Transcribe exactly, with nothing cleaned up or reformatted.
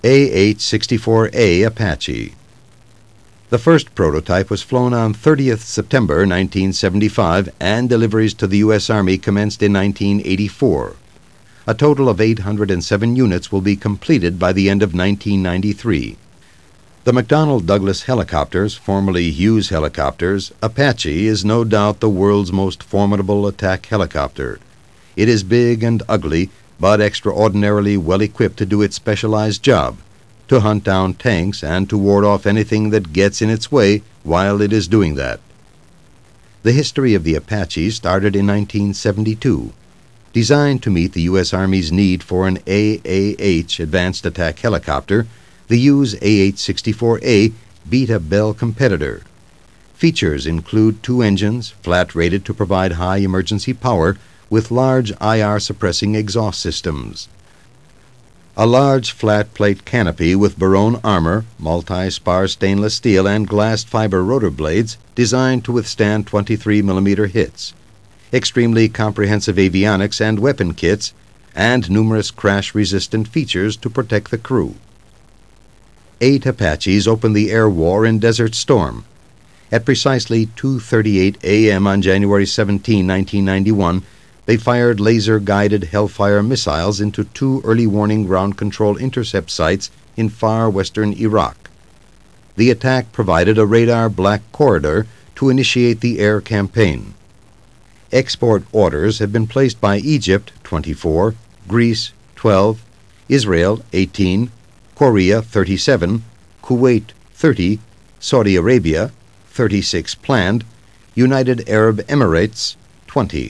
A H sixty-four A Apache. The first prototype was flown on thirtieth September nineteen seventy-five, and deliveries to the U S Army commenced in nineteen eighty-four. A total of eight hundred seven units will be completed by the end of nineteen ninety-three. The McDonnell Douglas helicopters, formerly Hughes helicopters, Apache is no doubt the world's most formidable attack helicopter. It is big and ugly, but extraordinarily well equipped to do its specialized job, to hunt down tanks and to ward off anything that gets in its way while it is doing that. The history of the Apache started in nineteen seventy-two. Designed to meet the U S Army's need for an A A H advanced attack helicopter, the Hughes A H sixty-four A beat a Bell competitor. Features include two engines, flat-rated to provide high emergency power, with large I R suppressing exhaust systems. A large flat-plate canopy with Barone armor, multi-spar stainless steel, and glass fiber rotor blades designed to withstand twenty-three millimeter hits. Extremely comprehensive avionics and weapon kits, and numerous crash-resistant features to protect the crew. Eight Apaches opened the air war in Desert Storm. At precisely two thirty-eight a m on January seventeenth, nineteen ninety-one, they fired laser-guided Hellfire missiles into two early warning ground control intercept sites in far western Iraq. The attack provided a radar black corridor to initiate the air campaign. Export orders have been placed by Egypt, twenty-four, Greece, twelve, Israel, eighteen, Korea, thirty-seven, Kuwait, thirty, Saudi Arabia, thirty-six planned, United Arab Emirates, twenty.